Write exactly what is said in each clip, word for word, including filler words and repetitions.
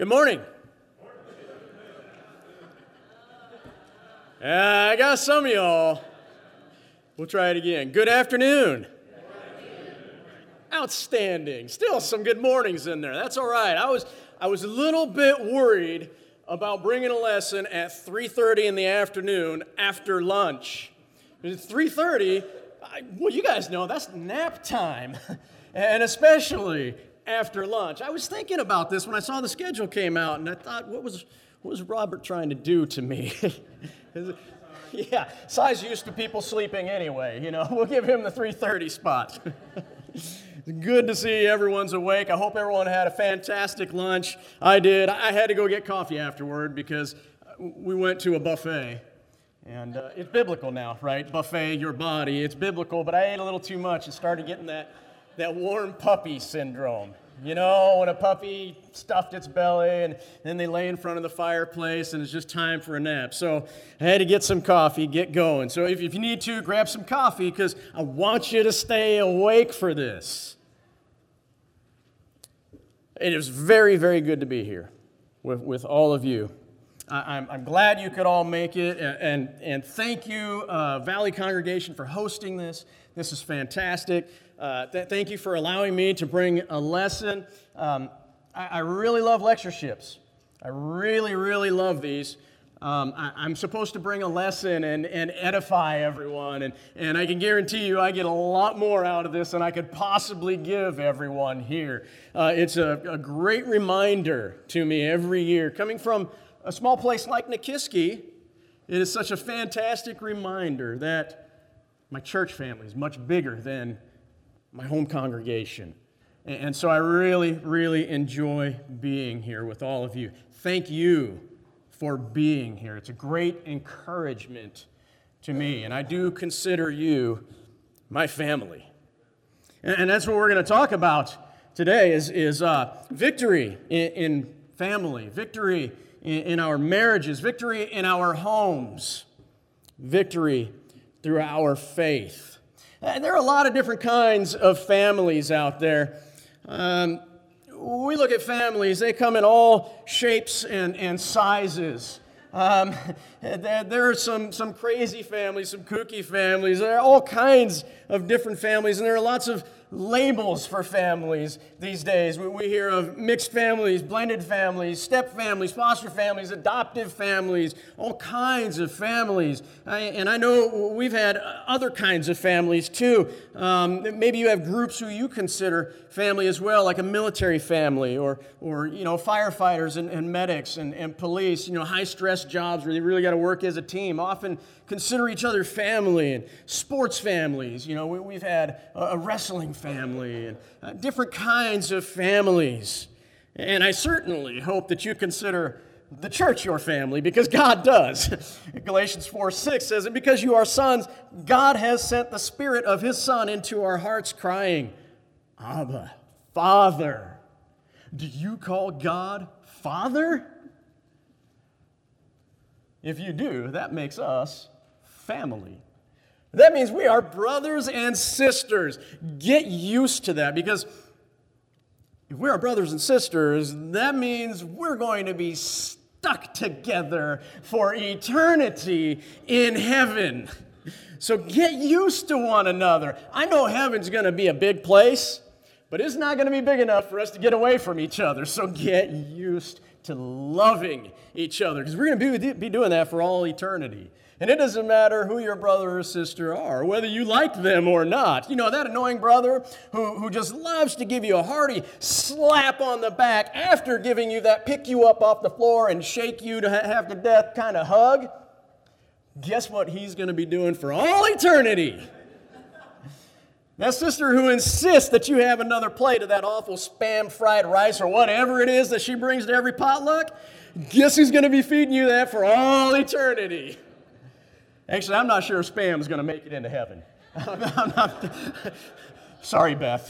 Good morning. Uh, I got some of y'all. We'll try it again. Good afternoon. Outstanding. Still some good mornings in there. That's all right. I was I was a little bit worried about bringing a lesson at three thirty in the afternoon after lunch. At three thirty, I, well, you guys know that's nap time, and especially after lunch. I was thinking about this when I saw the schedule came out, and I thought, what was what was Robert trying to do to me? Yeah, Si's used to people sleeping anyway. You know, we'll give him the three thirty spot. Good to see everyone's awake. I hope everyone had a fantastic lunch. I did. I had to go get coffee afterward because we went to a buffet. And uh, it's biblical now, right? Buffet your body. It's biblical, but I ate a little too much and started getting that, that warm puppy syndrome. You know, when a puppy stuffed its belly and then they lay in front of the fireplace and it's just time for a nap. So I had to get some coffee, get going. So if, if you need to, grab some coffee because I want you to stay awake for this. It is very, very good to be here with, with all of you. I, I'm, I'm glad you could all make it, and, and, and thank you, uh, Valley Congregation, for hosting this. This is fantastic. Uh, th- thank you for allowing me to bring a lesson. Um, I, I really love lectureships. I really, really love these. Um, I, I'm supposed to bring a lesson and, and edify everyone, and, and I can guarantee you I get a lot more out of this than I could possibly give everyone here. Uh, it's a, a great reminder to me every year. Coming from a small place like Nikiski, it is such a fantastic reminder that my church family is much bigger than my home congregation. And so I really, really enjoy being here with all of you. Thank you for being here. It's a great encouragement to me, and I do consider you my family. And that's what we're going to talk about today is, is uh, victory in, in family, victory in, in our marriages, victory in our homes, victory through our faith. And there are a lot of different kinds of families out there. Um, we look at families, they come in all shapes and, and sizes. Um, there, there are some, some crazy families, some kooky families. There are all kinds of different families, and there are lots of labels for families these days. We, we hear of mixed families, blended families, step families, foster families, adoptive families, all kinds of families. I, and I know we've had other kinds of families too. Um, maybe you have groups who you consider family as well, like a military family or, or you know, firefighters and, and medics and, and police, you know, high-stress jobs where they really got to work as a team. Often consider each other family, and sports families. You know, we, we've had a, a wrestling family and uh, different kinds of families. And I certainly hope that you consider the church your family, because God does. Galatians four six says, "And because you are sons, God has sent the Spirit of His Son into our hearts, crying, Abba, Father." Do you call God Father? If you do, that makes us family. That means we are brothers and sisters. Get used to that, because if we are brothers and sisters, that means we're going to be stuck together for eternity in heaven. So get used to one another. I know heaven's going to be a big place, but it's not going to be big enough for us to get away from each other. So get used to loving each other, because we're going to be doing that for all eternity. And it doesn't matter who your brother or sister are, whether you like them or not. You know, that annoying brother who, who just loves to give you a hearty slap on the back after giving you that pick you up off the floor and shake you to have to death kind of hug. Guess what he's going to be doing for all eternity? That sister who insists that you have another plate of that awful Spam fried rice or whatever it is that she brings to every potluck, guess who's going to be feeding you that for all eternity? Actually, I'm not sure if Spam is going to make it into heaven. I'm not, sorry, Beth.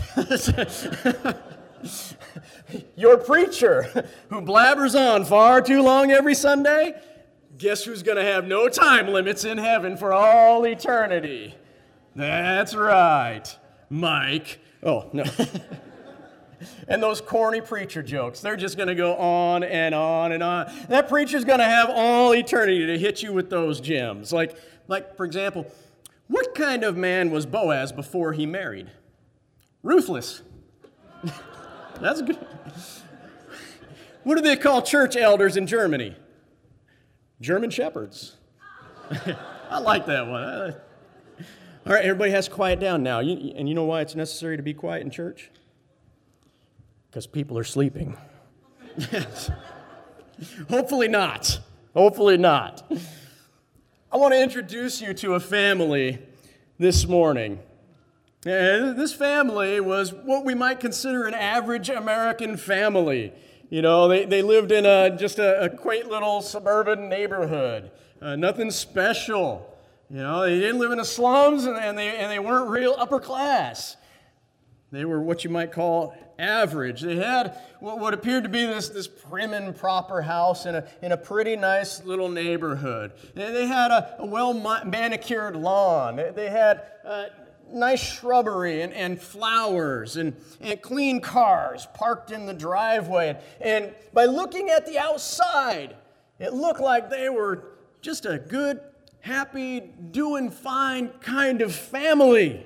Your preacher who blabbers on far too long every Sunday, guess who's going to have no time limits in heaven for all eternity? That's right, Mike. Oh, no. And those corny preacher jokes, they're just going to go on and on and on. That preacher's going to have all eternity to hit you with those gems. Like, like, for example, what kind of man was Boaz before he married? Ruthless. That's good. What do they call church elders in Germany? German shepherds. I like that one. All right, everybody has to quiet down now. You, and you know why it's necessary to be quiet in church? Because people are sleeping. Yes. Hopefully not. Hopefully not. I want to introduce you to a family this morning. And this family was what we might consider an average American family. You know, they, they lived in a, just a, a quaint little suburban neighborhood. Uh, nothing special. You know, they didn't live in the slums, and, and, they, and they weren't real upper class. They were what you might call average. They had what, what appeared to be this, this prim and proper house in a, in a pretty nice little neighborhood. They, they had a, a well-manicured lawn. They, they had uh, nice shrubbery and, and flowers and, and clean cars parked in the driveway. And by looking at the outside, it looked like they were just a good, happy, doing fine kind of family.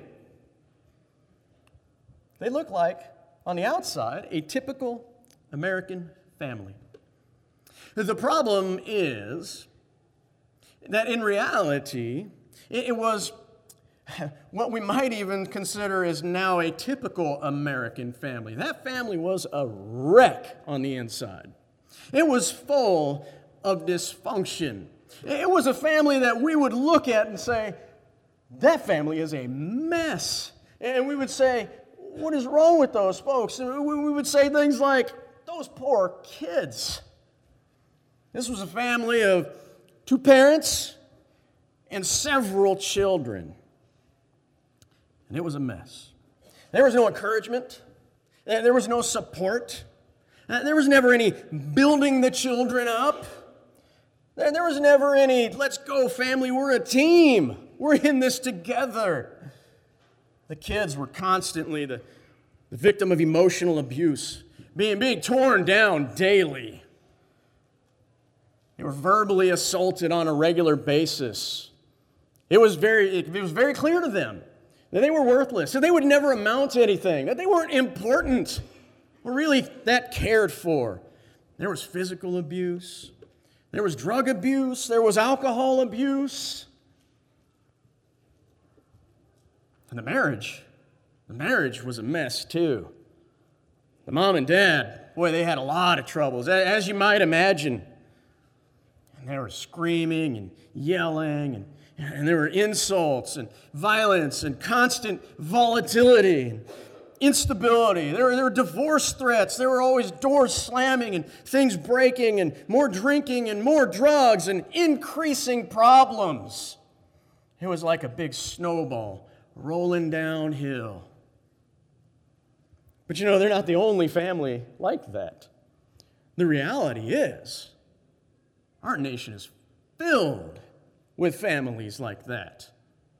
They look like, on the outside, a typical American family. The problem is that in reality, it was what we might even consider as now a typical American family. That family was a wreck on the inside. It was full of dysfunction. It was a family that we would look at and say, that family is a mess. And we would say, what is wrong with those folks? And we would say things like, those poor kids. This was a family of two parents and several children. And it was a mess. There was no encouragement. There was no support. There was never any building the children up. There was never any, let's go family, we're a team. We're in this together. The kids were constantly the, the victim of emotional abuse, being, being torn down daily. They were verbally assaulted on a regular basis. It was very, it, it was very clear to them that they were worthless, that they would never amount to anything, that they weren't important, or really that cared for. There was physical abuse. There was drug abuse. There was alcohol abuse. And the marriage, the marriage was a mess too. The mom and dad, boy, they had a lot of troubles, as you might imagine. And they were screaming and yelling, and, and there were insults and violence and constant volatility and instability. There were, there were divorce threats. There were always doors slamming and things breaking and more drinking and more drugs and increasing problems. It was like a big snowball rolling downhill. But you know, they're not the only family like that. The reality is, our nation is filled with families like that.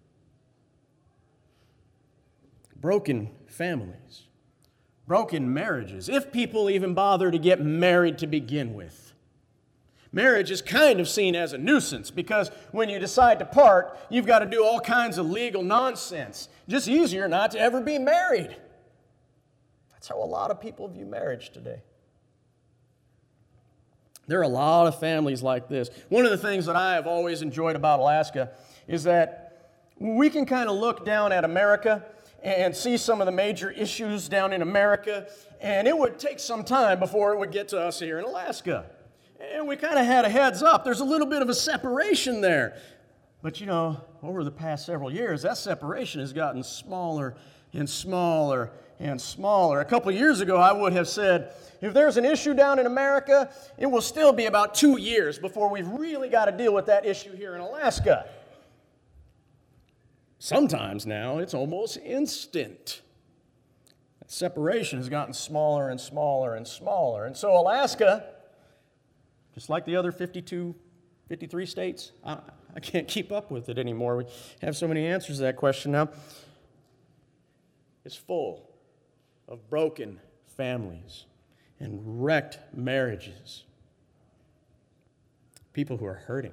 Broken families, broken marriages, if people even bother to get married to begin with. Marriage is kind of seen as a nuisance because when you decide to part, you've got to do all kinds of legal nonsense. Just easier not to ever be married. That's how a lot of people view marriage today. There are a lot of families like this. One of the things that I have always enjoyed about Alaska is that we can kind of look down at America and see some of the major issues down in America, and it would take some time before it would get to us here in Alaska. And we kind of had a heads up. There's a little bit of a separation there. But you know, over the past several years, that separation has gotten smaller and smaller and smaller. A couple of years ago, I would have said, if there's an issue down in America, it will still be about two years before we've really got to deal with that issue here in Alaska. Sometimes now, it's almost instant. That separation has gotten smaller and smaller and smaller. And so Alaska, just like the other fifty-two, fifty-three states, I, I can't keep up with it anymore. We have so many answers to that question now. It's full of broken families and wrecked marriages. People who are hurting,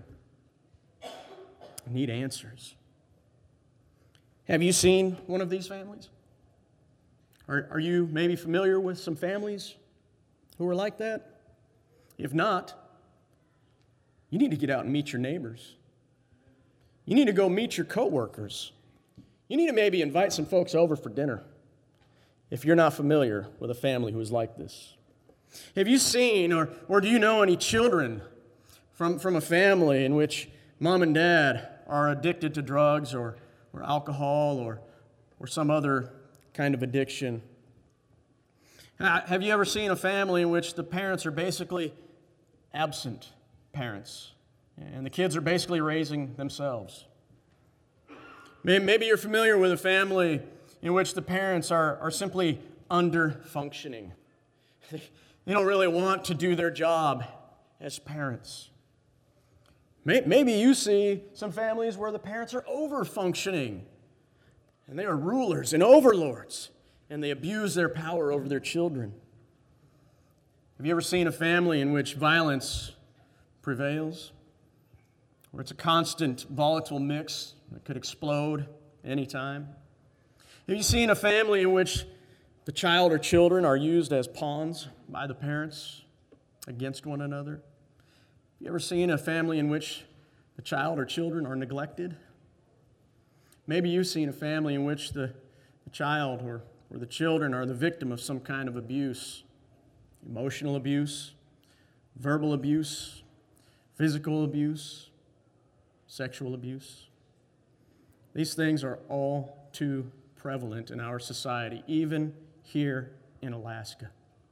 need answers. Have you seen one of these families? Are, are you maybe familiar with some families who are like that? If not, you need to get out and meet your neighbors. You need to go meet your coworkers. You need to maybe invite some folks over for dinner if you're not familiar with a family who is like this. Have you seen or, or do you know any children from, from a family in which mom and dad are addicted to drugs or, or alcohol or, or some other kind of addiction? Uh, have you ever seen a family in which the parents are basically absent parents and the kids are basically raising themselves? Maybe you're familiar with a family in which the parents are, are simply under-functioning. They don't really want to do their job as parents. Maybe you see some families where the parents are over-functioning, and they are rulers and overlords, and they abuse their power over their children. Have you ever seen a family in which violence prevails, where it's a constant volatile mix that could explode anytime? Have you seen a family in which the child or children are used as pawns by the parents against one another? Have you ever seen a family in which the child or children are neglected? Maybe you've seen a family in which the, the child or, or the children are the victim of some kind of abuse, emotional abuse, verbal abuse, physical abuse, sexual abuse. These things are all too prevalent in our society, even here in Alaska.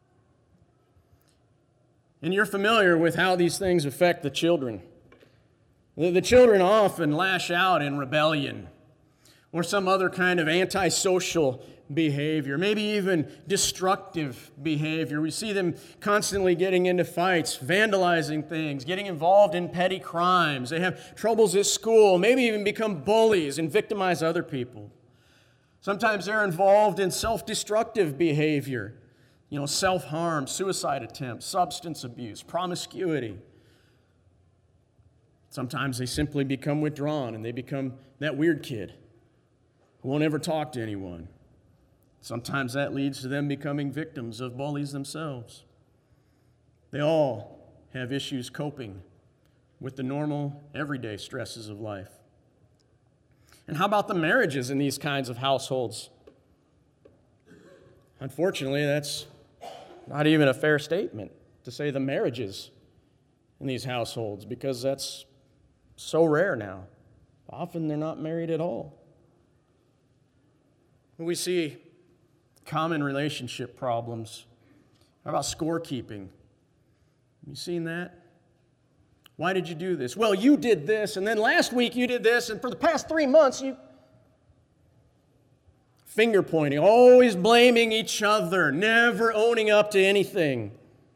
And you're familiar with how these things affect the children. The, the children often lash out in rebellion or some other kind of antisocial behavior, maybe even destructive behavior. We see them constantly getting into fights, vandalizing things, getting involved in petty crimes. They have troubles at school, maybe even become bullies and victimize other people. Sometimes they're involved in self-destructive behavior, you know, self-harm, suicide attempts, substance abuse, promiscuity. Sometimes they simply become withdrawn and they become that weird kid who won't ever talk to anyone. Sometimes that leads to them becoming victims of bullies themselves. They all have issues coping with the normal, everyday stresses of life. And how about the marriages in these kinds of households? Unfortunately, that's not even a fair statement to say the marriages in these households, because that's so rare now. Often they're not married at all. We see common relationship problems. How about scorekeeping? You seen that? Why did you do this? Well, you did this, and then last week you did this, and for the past three months you... Finger pointing, always blaming each other, never owning up to anything.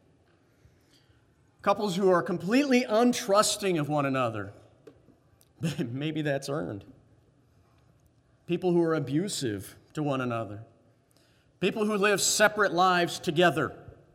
Couples who are completely untrusting of one another. Maybe that's earned. People who are abusive to one another. People who live separate lives together.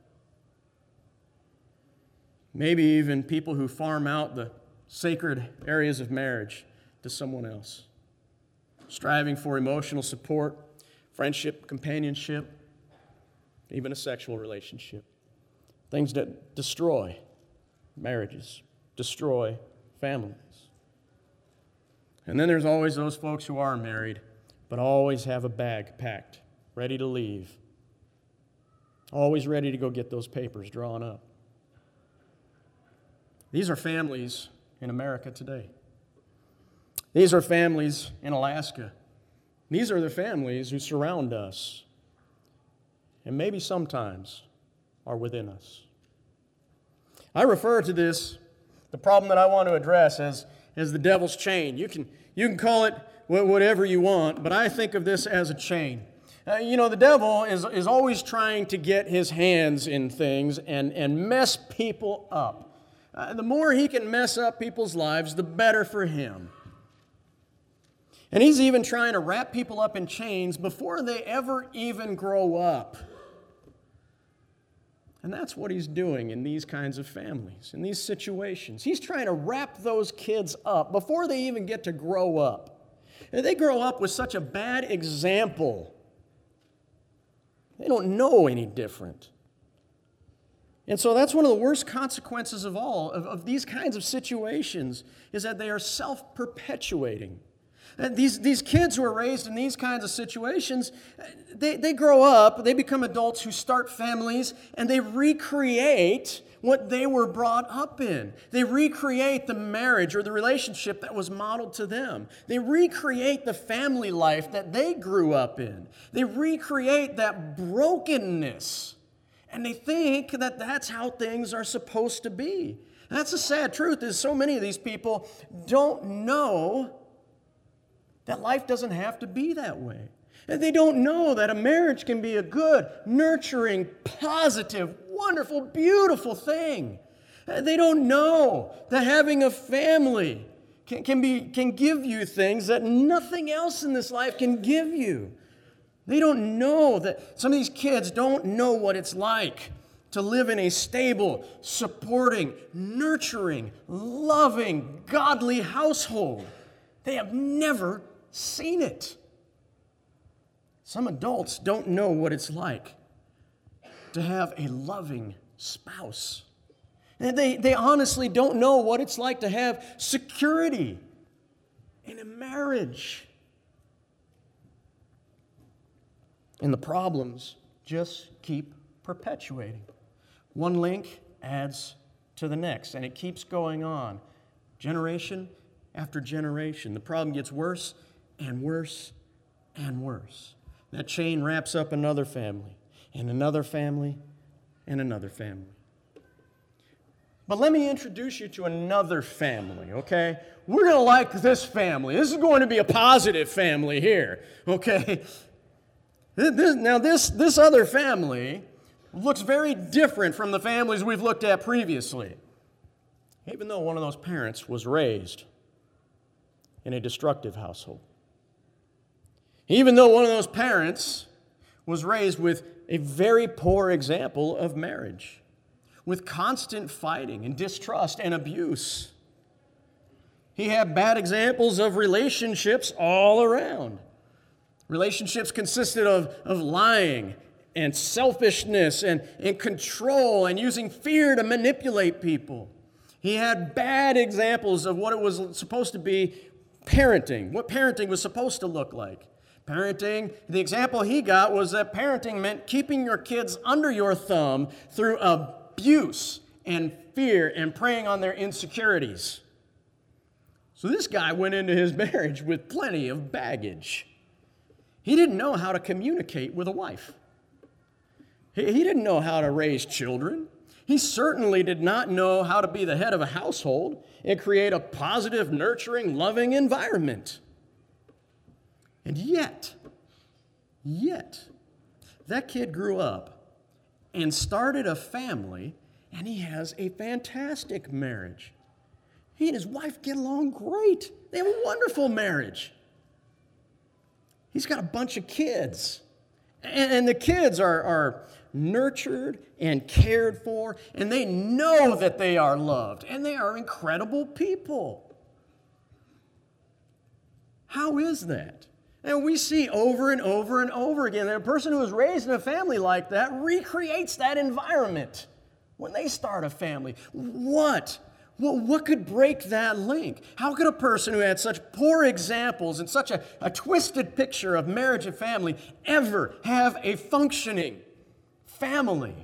Maybe even people who farm out the sacred areas of marriage to someone else. Striving for emotional support, friendship, companionship, even a sexual relationship. Things that destroy marriages, destroy families. And then there's always those folks who are married, but always have a bag packed, ready to leave. Always ready to go get those papers drawn up. These are families in America today. These are families in Alaska. These are the families who surround us, and maybe sometimes are within us. I refer to this, the problem that I want to address, as, as the devil's chain. You can, you can call it whatever you want, but I think of this as a chain. Uh, you know, the devil is, is always trying to get his hands in things and, and mess people up. Uh, the more he can mess up people's lives, the better for him. And he's even trying to wrap people up in chains before they ever even grow up. And that's what he's doing in these kinds of families, in these situations. He's trying to wrap those kids up before they even get to grow up. And they grow up with such a bad example. They don't know any different. And so that's one of the worst consequences of all, of, of these kinds of situations, is that they are self-perpetuating. And these, these kids who are raised in these kinds of situations, they, they grow up, they become adults who start families, and they recreate what they were brought up in. They recreate the marriage or the relationship that was modeled to them. They recreate the family life that they grew up in. They recreate that brokenness, and they think that that's how things are supposed to be. And that's the sad truth, is so many of these people don't know that life doesn't have to be that way. And they don't know that a marriage can be a good, nurturing, positive, wonderful, beautiful thing. They don't know that having a family can, can, be, can give you things that nothing else in this life can give you. They don't know that some of these kids don't know what it's like to live in a stable, supporting, nurturing, loving, godly household. They have never seen it. Some adults don't know what it's like to have a loving spouse. And they, they honestly don't know what it's like to have security in a marriage. And the problems just keep perpetuating. One link adds to the next, and it keeps going on, generation after generation. The problem gets worse and worse and worse. That chain wraps up another family, and another family, and another family. But let me introduce you to another family, okay? We're going to like this family. This is going to be a positive family here, okay? This, now, this, this other family looks very different from the families we've looked at previously, even though one of those parents was raised in a destructive household. Even though one of those parents was raised with a very poor example of marriage, with constant fighting and distrust and abuse. He had bad examples of relationships all around. Relationships consisted of, of lying and selfishness and, and control and using fear to manipulate people. He had bad examples of what it was supposed to be parenting, what parenting was supposed to look like. Parenting, the example he got was that parenting meant keeping your kids under your thumb through abuse and fear and preying on their insecurities. So this guy went into his marriage with plenty of baggage. He didn't know how to communicate with a wife. He, he didn't know how to raise children. He certainly did not know how to be the head of a household and create a positive, nurturing, loving environment. And yet, yet, that kid grew up and started a family, and he has a fantastic marriage. He and his wife get along great. They have a wonderful marriage. He's got a bunch of kids, and, and the kids are, are nurtured and cared for, and they know that they are loved, and they are incredible people. How is that? And we see over and over and over again that a person who is raised in a family like that recreates that environment when they start a family. What? Well, what could break that link? How could a person who had such poor examples and such a, a twisted picture of marriage and family ever have a functioning family?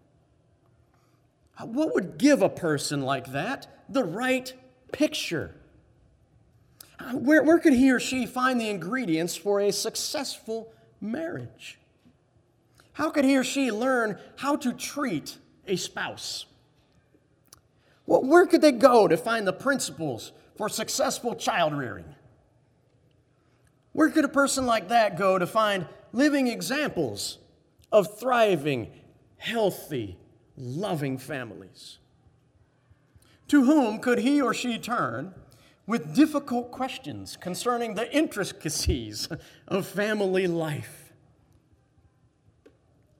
What would give a person like that the right picture? Where, where could he or she find the ingredients for a successful marriage? How could he or she learn how to treat a spouse? Well, where could they go to find the principles for successful child rearing? Where could a person like that go to find living examples of thriving, healthy, loving families? To whom could he or she turn with difficult questions concerning the intricacies of family life?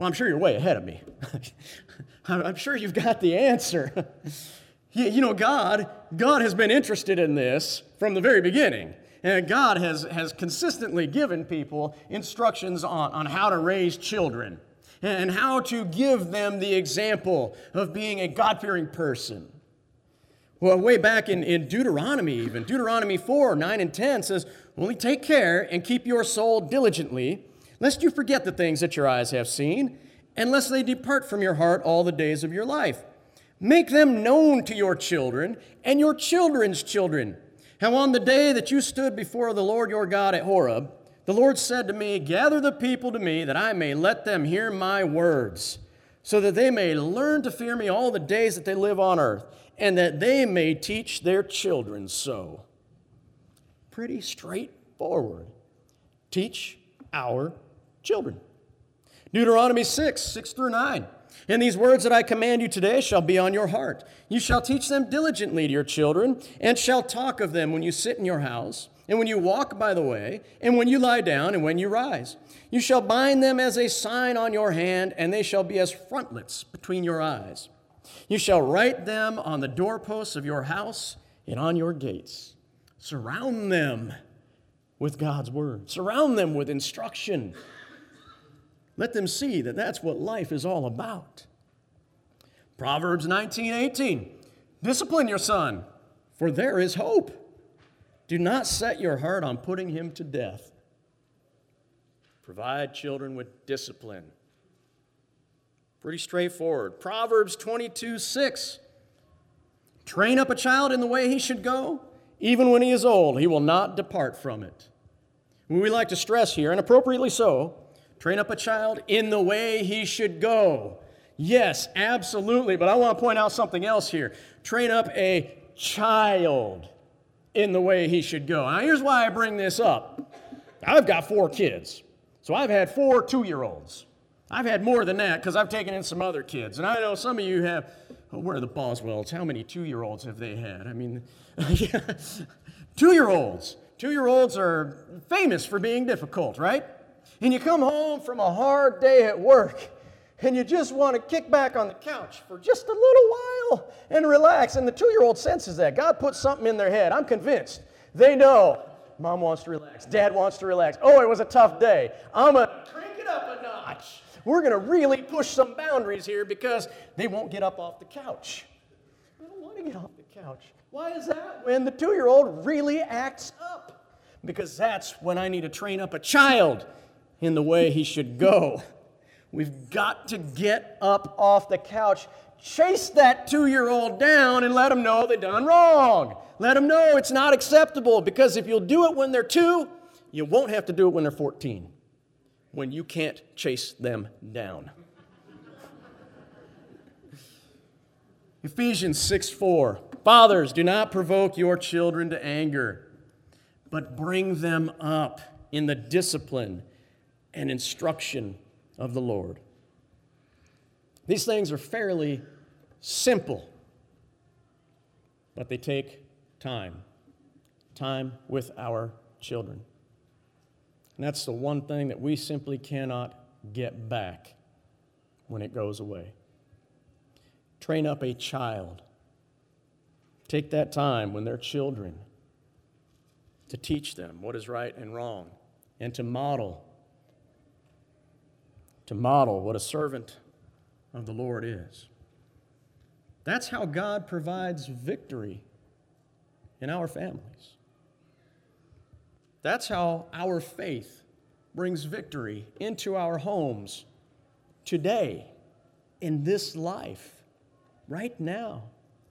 Well, I'm sure you're way ahead of me. I'm sure you've got the answer. You know, God, God has been interested in this from the very beginning. And God has, has consistently given people instructions on, on how to raise children and how to give them the example of being a God-fearing person. Well, way back in, in Deuteronomy even, Deuteronomy four, nine, and ten says, only take care and keep your soul diligently, lest you forget the things that your eyes have seen, and lest they depart from your heart all the days of your life. Make them known to your children and your children's children. How on the day that you stood before the Lord your God at Horeb, the Lord said to me, gather the people to me that I may let them hear my words, so that they may learn to fear me all the days that they live on earth, and that they may teach their children so. Pretty straightforward. Teach our children. Deuteronomy six, six through nine. And these words that I command you today shall be on your heart. You shall teach them diligently to your children, and shall talk of them when you sit in your house, and when you walk by the way, and when you lie down, and when you rise. You shall bind them as a sign on your hand, and they shall be as frontlets between your eyes. You shall write them on the doorposts of your house and on your gates. Surround them with God's word. Surround them with instruction. Let them see that that's what life is all about. Proverbs nineteen, eighteen. Discipline your son, for there is hope. Do not set your heart on putting him to death. Provide children with discipline. Pretty straightforward. Proverbs twenty-two, six. Train up a child in the way he should go. Even when he is old, he will not depart from it. We like to stress here, and appropriately so, train up a child in the way he should go. Yes, absolutely, but I want to point out something else here. Train up a child in the way he should go. Now, here's why I bring this up. I've got four kids, so I've had four two-year-olds. I've had more than that because I've taken in some other kids, and I know some of you have, oh, where are the Boswells? How many two-year-olds have they had? I mean, two-year-olds. Two-year-olds are famous for being difficult, right? And you come home from a hard day at work, and you just want to kick back on the couch for just a little while and relax. And the two-year-old senses that. God put something in their head. I'm convinced. They know Mom wants to relax. Dad wants to relax. Oh, it was a tough day. I'm going to crank it up a notch. We're going to really push some boundaries here because they won't get up off the couch. They don't want to get off the couch. Why is that? When the two-year-old really acts up. Because that's when I need to train up a child in the way he should go. We've got to get up off the couch, chase that two-year-old down, and let them know they've done wrong. Let them know it's not acceptable, because if you'll do it when they're two, you won't have to do it when they're fourteen, when you can't chase them down. Ephesians six four. Fathers, do not provoke your children to anger, but bring them up in the discipline and instruction of the Lord. These things are fairly simple, but they take time. Time with our children. And that's the one thing that we simply cannot get back when it goes away. Train up a child. Take that time when they're children to teach them what is right and wrong, and to model to model what a servant of the Lord is. That's how God provides victory in our families. That's how our faith brings victory into our homes today, in this life, right now.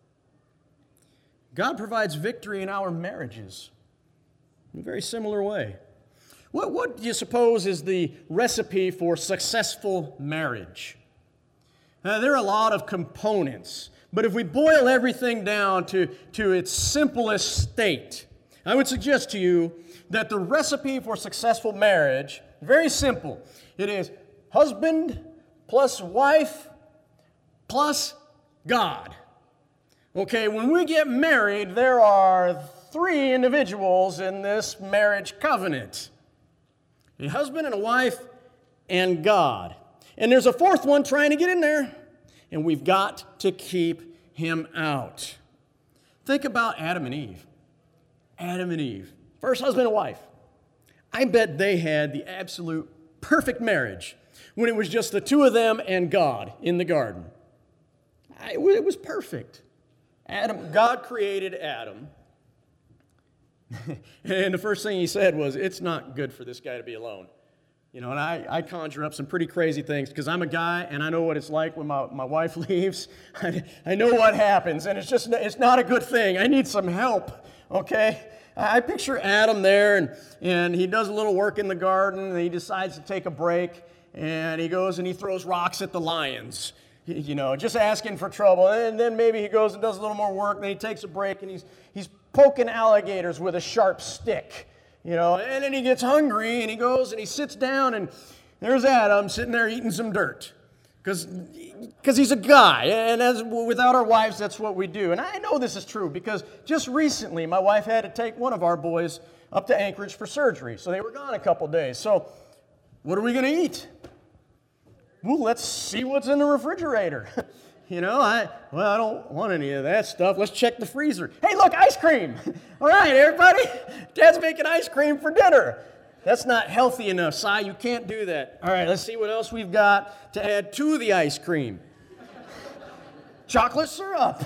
God provides victory in our marriages in a very similar way. What, what do you suppose is the recipe for successful marriage? Uh, there are a lot of components, but if we boil everything down to, to its simplest state, I would suggest to you that the recipe for successful marriage, very simple. It is husband plus wife plus God. Okay, when we get married, there are three individuals in this marriage covenant. A husband and a wife and God. And there's a fourth one trying to get in there. And we've got to keep him out. Think about Adam and Eve. Adam and Eve. First husband and wife. I bet they had the absolute perfect marriage when it was just the two of them and God in the garden. I, it was perfect. Adam, God created Adam. And the first thing he said was, it's not good for this guy to be alone. You know, and I, I conjure up some pretty crazy things because I'm a guy and I know what it's like when my, my wife leaves. I, I know what happens, and it's just, it's not a good thing. I need some help, okay? I picture Adam there, and, and he does a little work in the garden, and he decides to take a break, and he goes and he throws rocks at the lions, you know, just asking for trouble. And then maybe he goes and does a little more work, and then he takes a break, and he's he's poking alligators with a sharp stick, you know, and then he gets hungry, and he goes and he sits down, and there's Adam sitting there eating some dirt. Because because he's a guy, and as without our wives, that's what we do. And I know this is true because just recently, my wife had to take one of our boys up to Anchorage for surgery. So they were gone a couple days. So what are we going to eat? Well, let's see what's in the refrigerator. You know, I well, I don't want any of that stuff. Let's check the freezer. Hey, look, ice cream. All right, everybody, Dad's making ice cream for dinner. That's not healthy enough, Si. You can't do that. All right, let's see what else we've got to add to the ice cream. Chocolate syrup.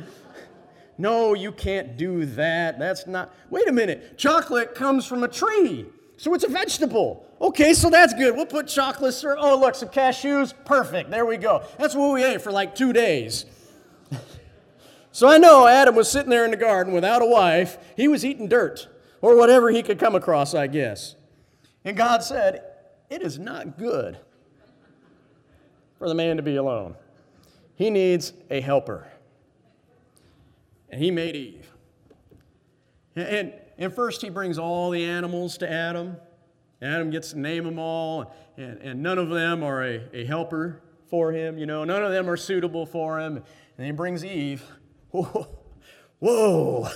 No, you can't do that. That's not... Wait a minute. Chocolate comes from a tree, so it's a vegetable. Okay, so that's good. We'll put chocolate syrup. Oh, look, some cashews. Perfect. There we go. That's what we ate for like two days. So I know Adam was sitting there in the garden without a wife. He was eating dirt, or whatever he could come across, I guess. And God said, it is not good for the man to be alone. He needs a helper. And he made Eve. And, and first he brings all the animals to Adam. Adam gets to name them all, and, and none of them are a, a helper for him. You know, none of them are suitable for him. And he brings Eve. Whoa. Whoa.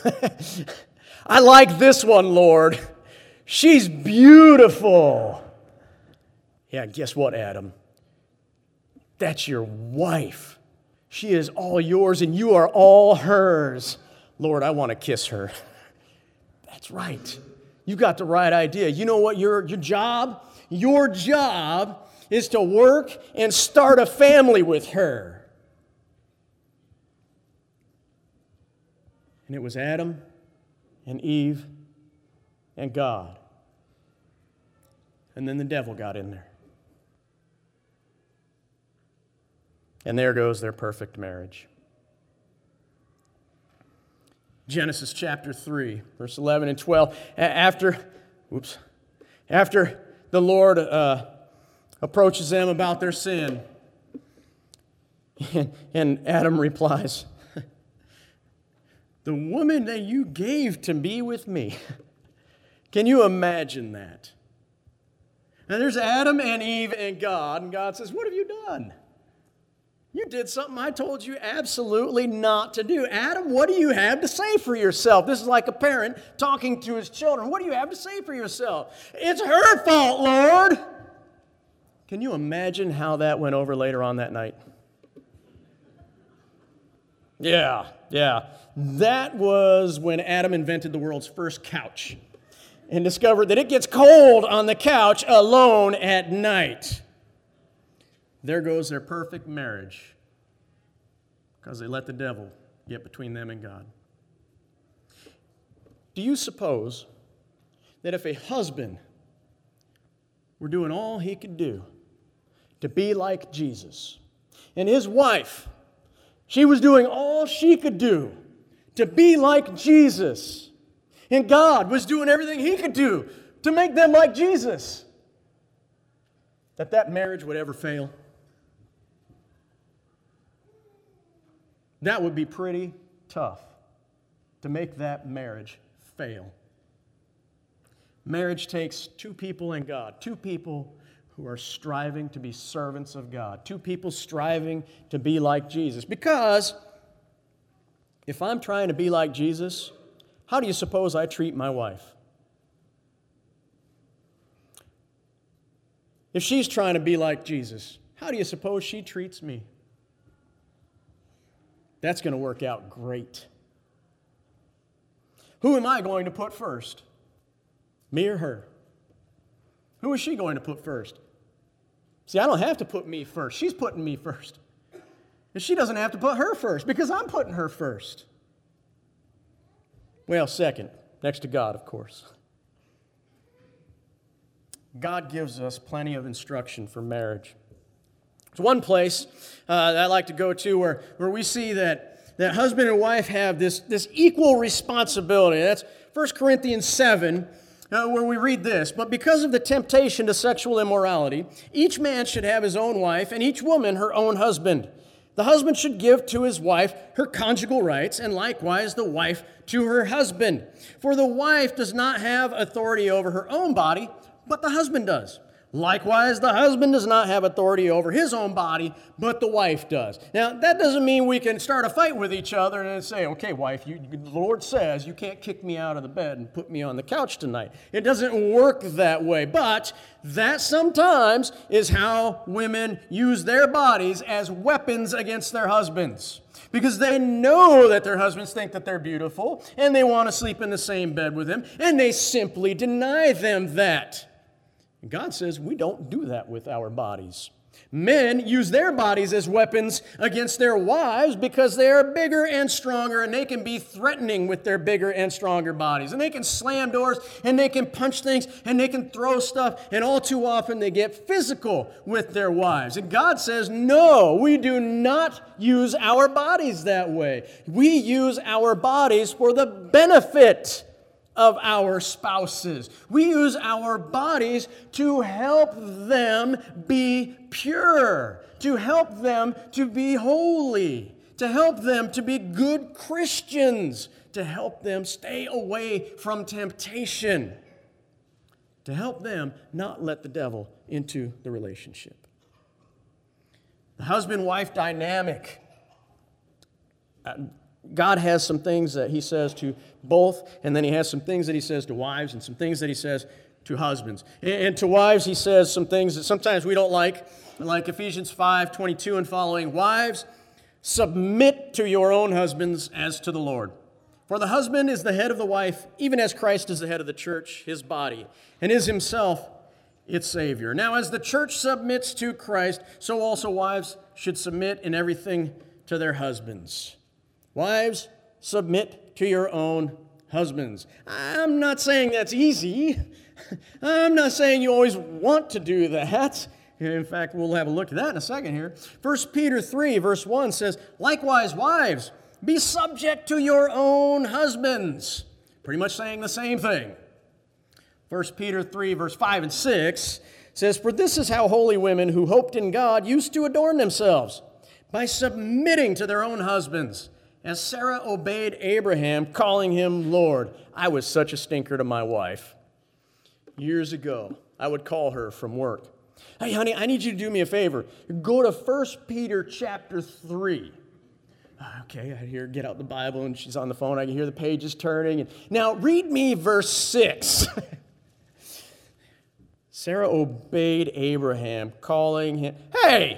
I like this one, Lord. She's beautiful. Yeah, guess what, Adam? That's your wife. She is all yours, and you are all hers. Lord, I want to kiss her. That's right. You got the right idea. You know what your, your job? Your job is to work and start a family with her. And it was Adam and Eve and God. And then the devil got in there. And there goes their perfect marriage. Genesis chapter three, verse eleven and twelve. After, oops, after the Lord uh, approaches them about their sin, and, and Adam replies, the woman that you gave to be with me. Can you imagine that? And there's Adam and Eve and God, and God says, what have you done? You did something I told you absolutely not to do. Adam, what do you have to say for yourself? This is like a parent talking to his children. What do you have to say for yourself? It's her fault, Lord. Can you imagine how that went over later on that night? Yeah, yeah. That was when Adam invented the world's first couch and discovered that it gets cold on the couch alone at night. There goes their perfect marriage because they let the devil get between them and God. Do you suppose that if a husband were doing all he could do to be like Jesus, and his wife, she was doing all she could do to be like Jesus, and God was doing everything he could do to make them like Jesus, that that marriage would ever fail? That would be pretty tough to make that marriage fail. Marriage takes two people and God, two people who are striving to be servants of God, two people striving to be like Jesus. Because if I'm trying to be like Jesus, how do you suppose I treat my wife? If she's trying to be like Jesus, how do you suppose she treats me? That's going to work out great. Who am I going to put first? Me or her? Who is she going to put first? See, I don't have to put me first. She's putting me first. And she doesn't have to put her first because I'm putting her first. Well, second, next to God, of course. God gives us plenty of instruction for marriage. There's one place uh, that I like to go to where, where we see that, that husband and wife have this, this equal responsibility. That's First Corinthians seven, uh, where we read this. But because of the temptation to sexual immorality, each man should have his own wife, and each woman her own husband. The husband should give to his wife her conjugal rights, and likewise the wife to her husband. For the wife does not have authority over her own body, but the husband does. Likewise, the husband does not have authority over his own body, but the wife does. Now, that doesn't mean we can start a fight with each other and say, okay, wife, you, the Lord says you can't kick me out of the bed and put me on the couch tonight. It doesn't work that way. But that sometimes is how women use their bodies as weapons against their husbands. Because they know that their husbands think that they're beautiful, and they want to sleep in the same bed with them, and they simply deny them that. And God says we don't do that with our bodies. Men use their bodies as weapons against their wives because they are bigger and stronger, and they can be threatening with their bigger and stronger bodies. And they can slam doors, and they can punch things, and they can throw stuff, and all too often they get physical with their wives. And God says, no, we do not use our bodies that way. We use our bodies for the benefit of our spouses. We use our bodies to help them be pure, to help them to be holy, to help them to be good Christians, to help them stay away from temptation, to help them not let the devil into the relationship. The husband-wife dynamic. Uh, God has some things that he says to both, and then he has some things that he says to wives and some things that he says to husbands. And to wives, he says some things that sometimes we don't like, like Ephesians five twenty-two and following. Wives, submit to your own husbands as to the Lord. For the husband is the head of the wife, even as Christ is the head of the church, his body, and is himself its Savior. Now, as the church submits to Christ, so also wives should submit in everything to their husbands. Wives, submit to your own husbands. I'm not saying that's easy. I'm not saying you always want to do that. In fact, we'll have a look at that in a second here. First Peter three, verse one says, likewise, wives, be subject to your own husbands. Pretty much saying the same thing. First Peter three, verse five and six says, for this is how holy women who hoped in God used to adorn themselves, by submitting to their own husbands. As Sarah obeyed Abraham, calling him Lord. I was such a stinker to my wife. Years ago, I would call her from work. Hey, honey, I need you to do me a favor. Go to First Peter chapter three. Okay, I hear get out the Bible, and she's on the phone. I can hear the pages turning. And now, read me verse six. Sarah obeyed Abraham, calling him. Hey!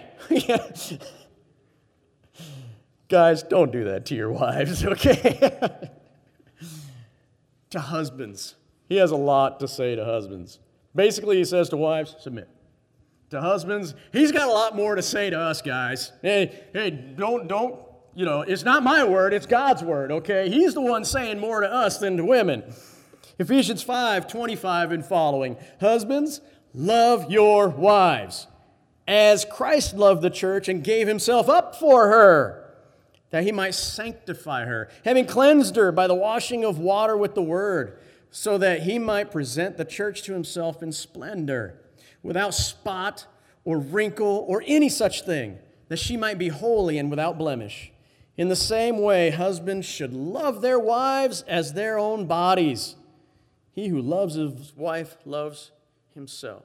Guys, don't do that to your wives, okay? To husbands. He has a lot to say to husbands. Basically, he says to wives, submit. To husbands, he's got a lot more to say to us, guys. Hey, hey, don't, don't, you know, it's not my word, it's God's word, okay? He's the one saying more to us than to women. Ephesians five twenty-five and following. Husbands, love your wives, as Christ loved the church and gave himself up for her, that he might sanctify her, having cleansed her by the washing of water with the word, so that he might present the church to himself in splendor, without spot or wrinkle or any such thing, that she might be holy and without blemish. In the same way, husbands should love their wives as their own bodies. He who loves his wife loves himself.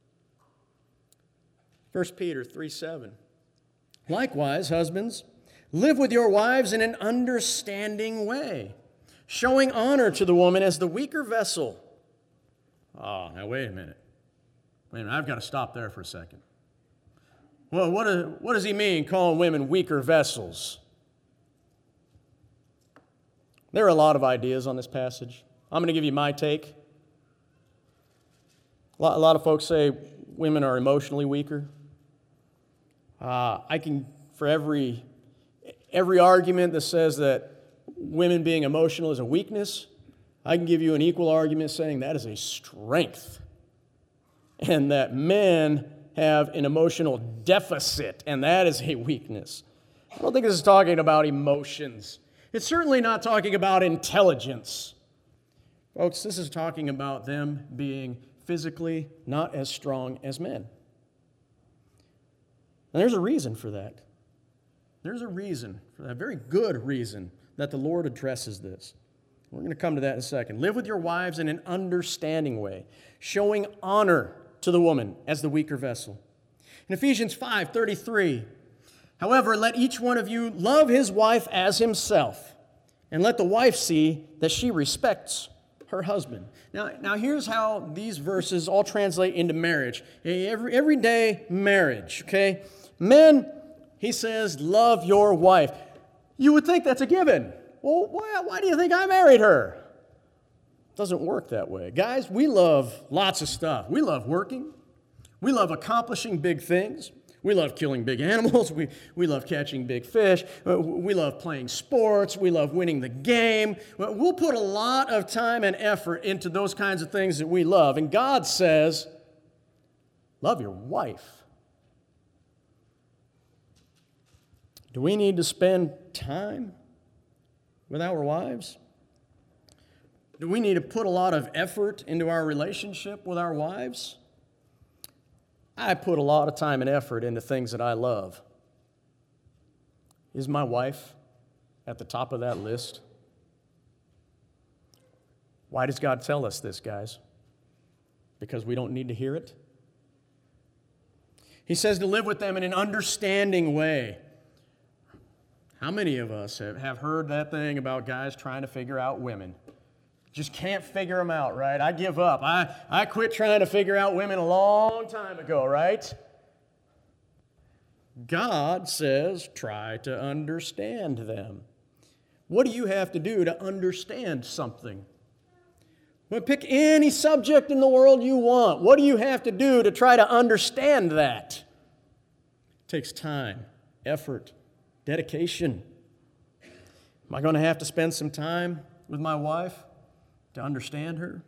First Peter three seven. Likewise, husbands, live with your wives in an understanding way, showing honor to the woman as the weaker vessel. Oh, now wait a minute. Wait a minute, I've got to stop there for a second. Well, what, do, what does he mean calling women weaker vessels? There are a lot of ideas on this passage. I'm going to give you my take. A lot, a lot of folks say women are emotionally weaker. Uh, I can, for every, every argument that says that women being emotional is a weakness, I can give you an equal argument saying that is a strength. And that men have an emotional deficit, and that is a weakness. I don't think this is talking about emotions. It's certainly not talking about intelligence. Folks, this is talking about them being physically not as strong as men. And there's a reason for that. There's a reason for that, a very good reason that the Lord addresses this. We're going to come to that in a second. Live with your wives in an understanding way, showing honor to the woman as the weaker vessel. In Ephesians five thirty-three, however, let each one of you love his wife as himself, and let the wife see that she respects her husband. Now, now here's how these verses all translate into marriage. Every, everyday marriage, okay? Men, he says, love your wife. You would think that's a given. Well, why, why do you think I married her? It doesn't work that way. Guys, we love lots of stuff. We love working. We love accomplishing big things. We love killing big animals. We, we love catching big fish. We love playing sports. We love winning the game. We'll put a lot of time and effort into those kinds of things that we love. And God says, love your wife. Do we need to spend time with our wives? Do we need to put a lot of effort into our relationship with our wives? I put a lot of time and effort into things that I love. Is my wife at the top of that list? Why does God tell us this, guys? Because we don't need to hear it? He says to live with them in an understanding way. How many of us have, have heard that thing about guys trying to figure out women? Just can't figure them out, right? I give up. I, I quit trying to figure out women a long time ago, right? God says, try to understand them. What do you have to do to understand something? Well, pick any subject in the world you want. What do you have to do to try to understand that? It takes time, effort, dedication. Am I going to have to spend some time with my wife to understand her?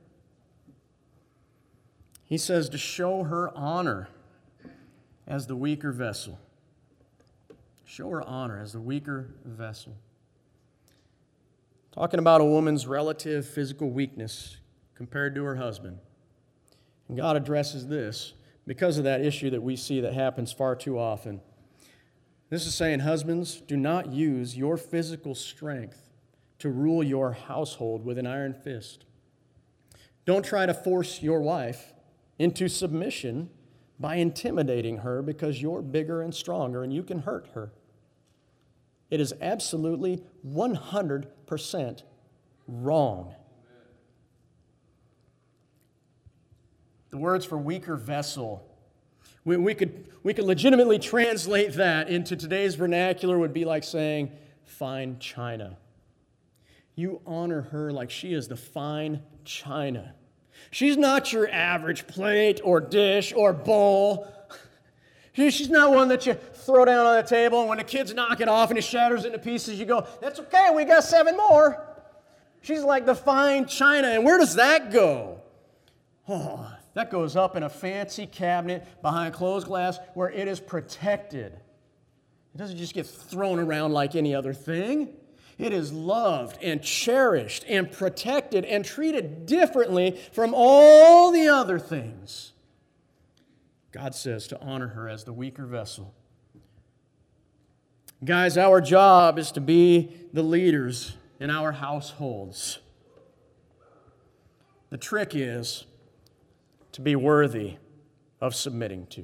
He says to show her honor as the weaker vessel. Show her honor as the weaker vessel. Talking about a woman's relative physical weakness compared to her husband. And God addresses this because of that issue that we see that happens far too often. This is saying, husbands, do not use your physical strength to rule your household with an iron fist. Don't try to force your wife into submission by intimidating her because you're bigger and stronger and you can hurt her. It is absolutely one hundred percent wrong. The words for weaker vessel, we, we, could, we could legitimately translate that into today's vernacular would be like saying fine china. You honor her like she is the fine china. She's not your average plate or dish or bowl. She's not one that you throw down on the table, and when the kids knock it off and it shatters into pieces, you go, that's okay, we got seven more. She's like the fine china. And where does that go? Oh, that goes up in a fancy cabinet behind closed glass where it is protected. It doesn't just get thrown around like any other thing. It is loved and cherished and protected and treated differently from all the other things. God says to honor her as the weaker vessel. Guys, our job is to be the leaders in our households. The trick is to be worthy of submitting to.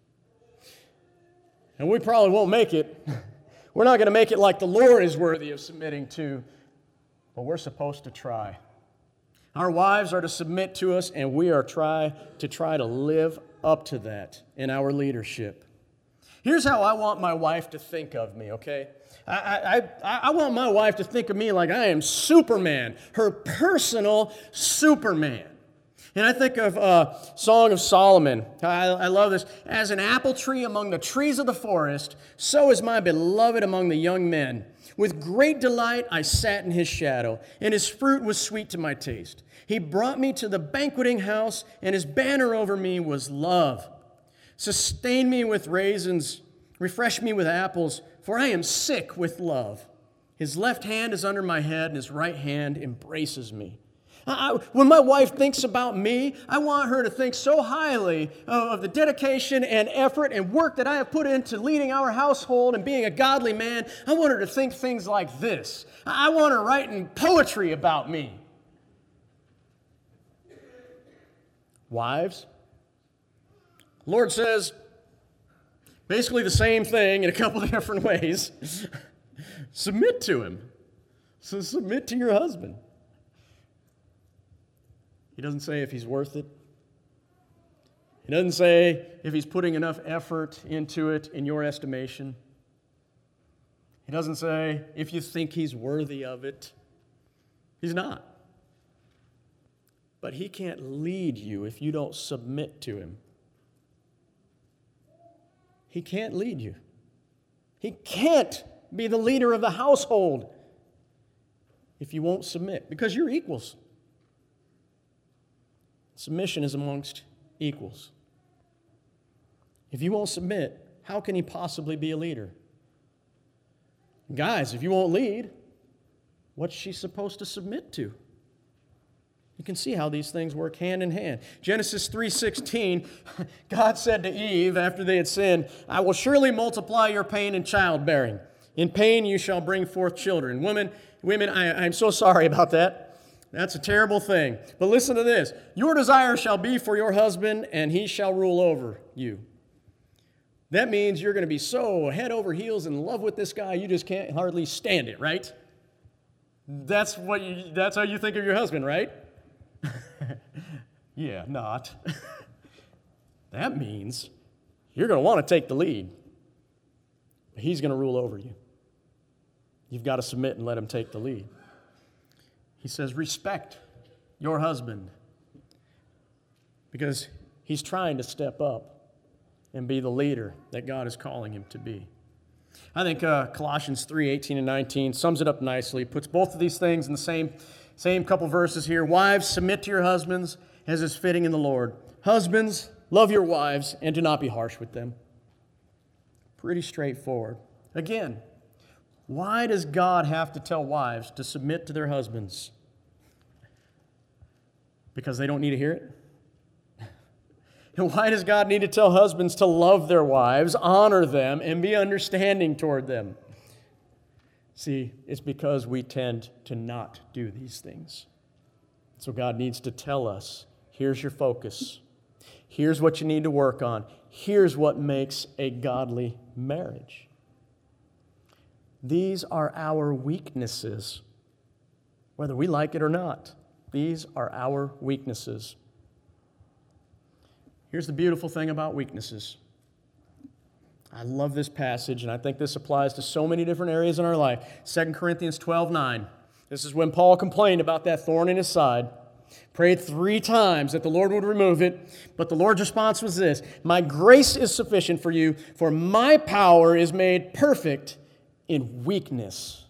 And we probably won't make it. We're not going to make it like the Lord is worthy of submitting to, but we're supposed to try. Our wives are to submit to us, and we are try to try to live up to that in our leadership. Here's how I want my wife to think of me, okay? I, I, I want my wife to think of me like I am Superman, her personal Superman. And I think of uh, Song of Solomon. I, I love this. As an apple tree among the trees of the forest, so is my beloved among the young men. With great delight I sat in his shadow, and his fruit was sweet to my taste. He brought me to the banqueting house, and his banner over me was love. Sustain me with raisins, refresh me with apples, for I am sick with love. His left hand is under my head, and his right hand embraces me. I, when my wife thinks about me, I want her to think so highly of the dedication and effort and work that I have put into leading our household and being a godly man. I want her to think things like this. I want her writing poetry about me. Wives, Lord says basically the same thing in a couple of different ways. Submit to him. So submit to your husband. He doesn't say if he's worth it. He doesn't say if he's putting enough effort into it in your estimation. He doesn't say if you think he's worthy of it. He's not. But he can't lead you if you don't submit to him. He can't lead you. He can't be the leader of the household if you won't submit, because you're equals. Submission is amongst equals. If you won't submit, how can he possibly be a leader? Guys, if you won't lead, what's she supposed to submit to? You can see how these things work hand in hand. Genesis three sixteen, God said to Eve after they had sinned, I will surely multiply your pain in childbearing. In pain you shall bring forth children. Women, women, I, I'm so sorry about that. That's a terrible thing. But listen to this. Your desire shall be for your husband, and he shall rule over you. That means you're going to be so head over heels in love with this guy, you just can't hardly stand it, right? That's what you, that's how you think of your husband, right? Yeah, not. That means you're going to want to take the lead. He's going to rule over you. You've got to submit and let him take the lead. He says, respect your husband, because he's trying to step up and be the leader that God is calling him to be. I think uh, Colossians three eighteen and nineteen sums it up nicely, puts both of these things in the same Same couple verses here. Wives, submit to your husbands as is fitting in the Lord. Husbands, love your wives and do not be harsh with them. Pretty straightforward. Again, why does God have to tell wives to submit to their husbands? Because they don't need to hear it? And why does God need to tell husbands to love their wives, honor them, and be understanding toward them? See, it's because we tend to not do these things. So God needs to tell us, here's your focus. Here's what you need to work on. Here's what makes a godly marriage. These are our weaknesses, whether we like it or not. These are our weaknesses. Here's the beautiful thing about weaknesses. I love this passage, and I think this applies to so many different areas in our life. Second Corinthians twelve nine. This is when Paul complained about that thorn in his side. Prayed three times that the Lord would remove it, but the Lord's response was this: my grace is sufficient for you, for my power is made perfect in weakness.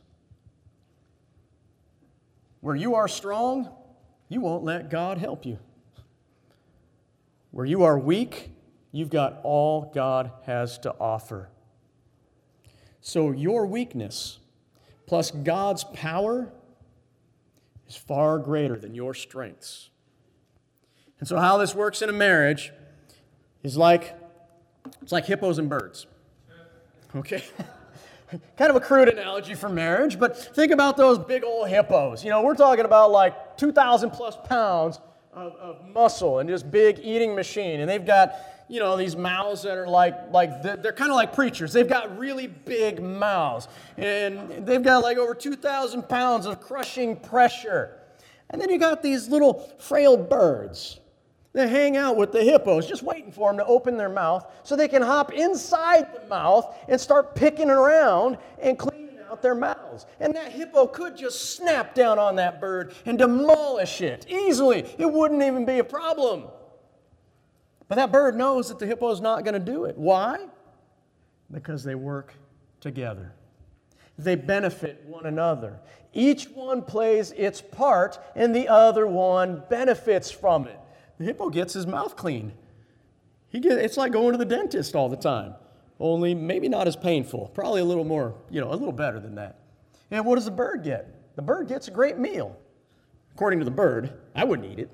Where you are strong, you won't let God help you. Where you are weak, you've got all God has to offer. So your weakness plus God's power is far greater than your strengths. And so how this works in a marriage is like, it's like hippos and birds. Okay? Kind of a crude analogy for marriage, but think about those big old hippos. You know, we're talking about like two thousand plus pounds of, of muscle and just big eating machine. And they've got, you know, these mouths that are like, like they're, they're kind of like preachers. They've got really big mouths. And they've got like over two thousand pounds of crushing pressure. And then you got these little frail birds. They hang out with the hippos, just waiting for them to open their mouth so they can hop inside the mouth and start picking around and cleaning out their mouths. And that hippo could just snap down on that bird and demolish it easily. It wouldn't even be a problem. But that bird knows that the hippo is not going to do it. Why? Because they work together. They benefit one another. Each one plays its part, and the other one benefits from it. The hippo gets his mouth clean. He get, it's like going to the dentist all the time, only maybe not as painful. Probably a little more, you know, a little better than that. And what does the bird get? The bird gets a great meal. According to the bird, I wouldn't eat it.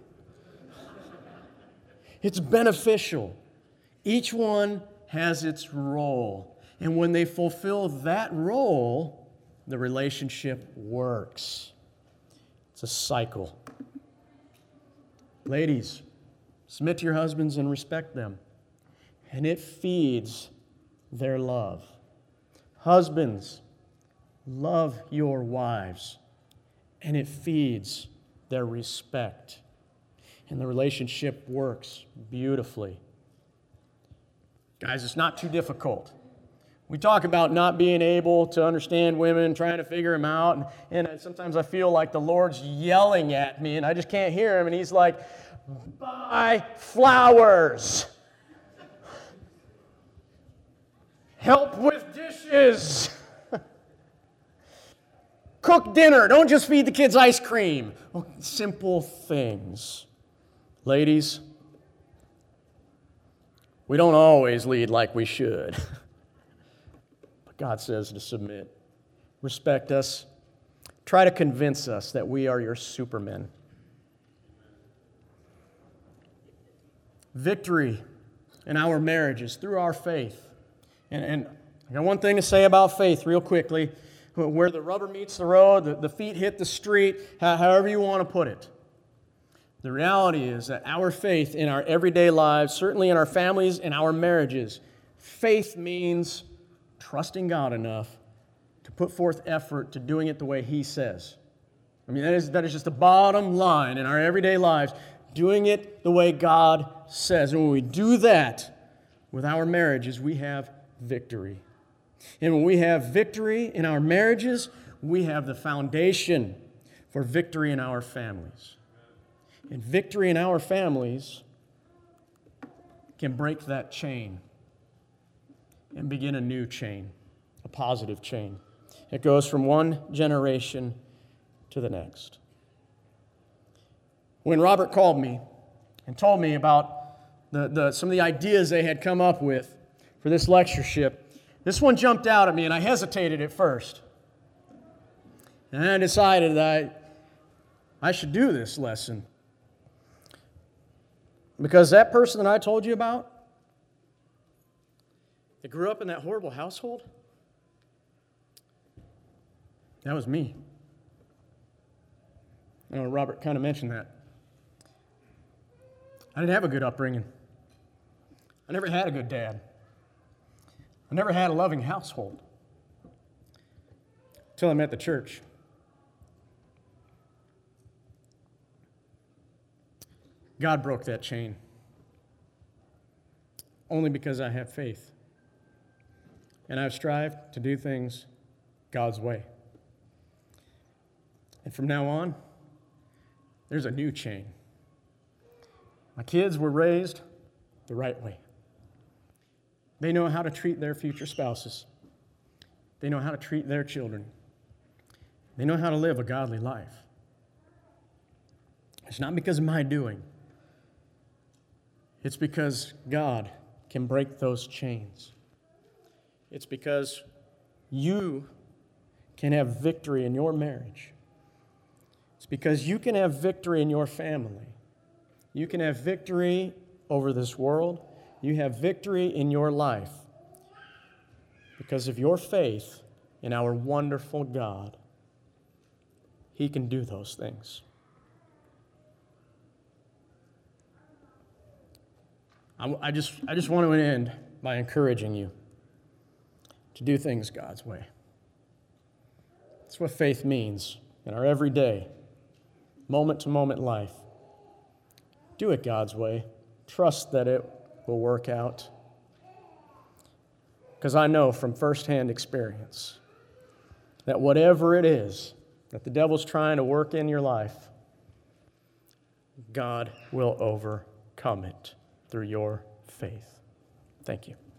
It's beneficial. Each one has its role. And when they fulfill that role, the relationship works. It's a cycle. Ladies, submit to your husbands and respect them. And it feeds their love. Husbands, love your wives. And it feeds their respect. And the relationship works beautifully. Guys, it's not too difficult. We talk about not being able to understand women, trying to figure them out, and, and sometimes I feel like the Lord's yelling at me, and I just can't hear him, and he's like, buy flowers. Help with dishes. Cook dinner. Don't just feed the kids ice cream. Simple things. Ladies, we don't always lead like we should. But God says to submit. Respect us. Try to convince us that we are your supermen. Victory in our marriages through our faith. And, and I got one thing to say about faith real quickly. Where the rubber meets the road, the, the feet hit the street, however you want to put it. The reality is that our faith in our everyday lives, certainly in our families and our marriages, faith means trusting God enough to put forth effort to doing it the way He says. I mean, that is, that is just the bottom line in our everyday lives, doing it the way God says. And when we do that with our marriages, we have victory. And when we have victory in our marriages, we have the foundation for victory in our families. And victory in our families can break that chain and begin a new chain, a positive chain. It goes from one generation to the next. When Robert called me and told me about the, the, some of the ideas they had come up with for this lectureship, this one jumped out at me, and I hesitated at first. And I decided that I, I should do this lesson. Because that person that I told you about, that grew up in that horrible household, that was me. I know Robert kind of mentioned that. I didn't have a good upbringing. I never had a good dad. I never had a loving household until I met the church. God broke that chain only because I have faith. And I've strived to do things God's way. And from now on, there's a new chain. My kids were raised the right way. They know how to treat their future spouses. They know how to treat their children. They know how to live a godly life. It's not because of my doing. It's because God can break those chains. It's because you can have victory in your marriage. It's because you can have victory in your family. You can have victory over this world. You have victory in your life because of your faith in our wonderful God. He can do those things. I, I just, I just want to end by encouraging you to do things God's way. That's what faith means in our everyday, moment-to-moment life. Do it God's way. Trust that it will work out. Because I know from firsthand experience that whatever it is that the devil's trying to work in your life, God will overcome it through your faith. Thank you.